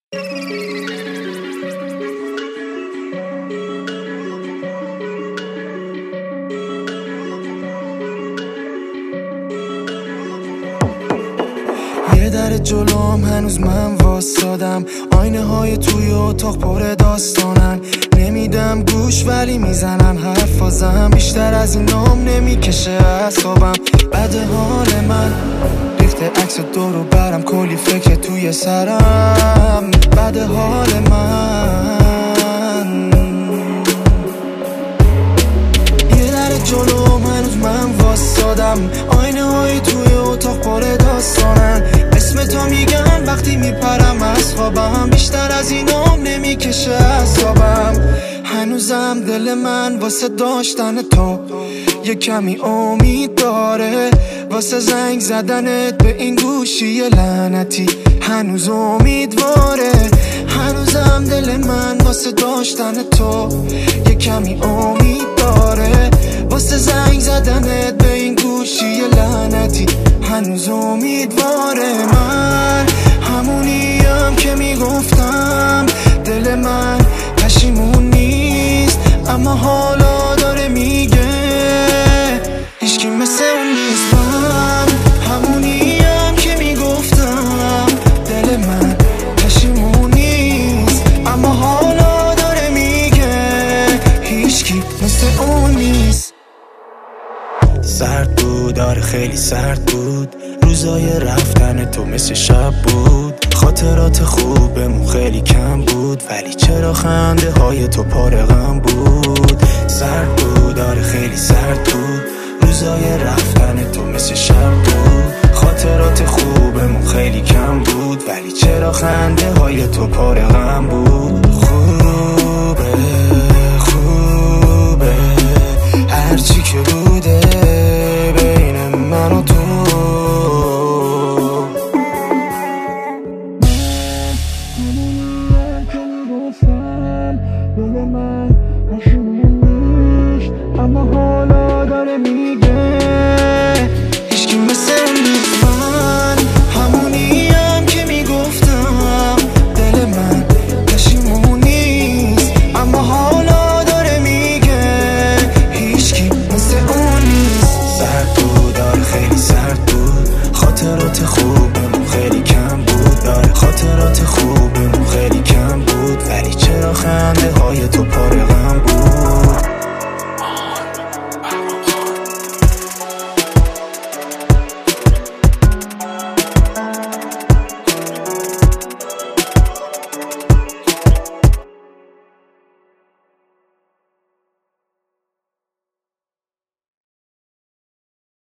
یه در جلوم هنوز من واسادم، آینه های توی اتاق پر داستانن. نمیدم گوش ولی میزنن حرفازم، بیشتر از اینام نمیکشه اعصابم. بد حال من ریخته عکس دورو برم، کلی فکر توی سرم. بد حال من یه در جلوم هنوز من واسادم، آینه های توی اتاق پر داستانن. اسم تو میگم وقتی میپرم از خوابم، بیشتر از اینام نمیکشه اعصابم. هنوزم دل من واسه داشتن تو یه کمی امید داره، واسه زنگ زدنت به این گوشی لعنتی هنوز امیدواره. هنوزم دل من واسه داشتن تو یه کمی امید داره، واسه زنگ زدنت به این گوشی لعنتی هنوز امیدواره. من همونیم که میگفتم دل من پشیمون نیست، اما حالا داره میگه هیچکی مثل اون نیست. من همونیم که میگفتم دل من پشیمون نیست، اما حالا داره میگه هیچکی مثل اون نیست. سرد بود، آره خیلی سرد بود، روزای رفتن تو مثل شب بود. خاطرات خوبمون خیلی کم بود، ولی چرا خنده های تو پاره غم بود. سرد بود، آره خیلی سرد بود، روزای رفتن تو مثل شب بود. خاطرات خوبمون خیلی کم بود، ولی چرا خنده های تو پاره غم بود. خوبه خوبه هرچی که بود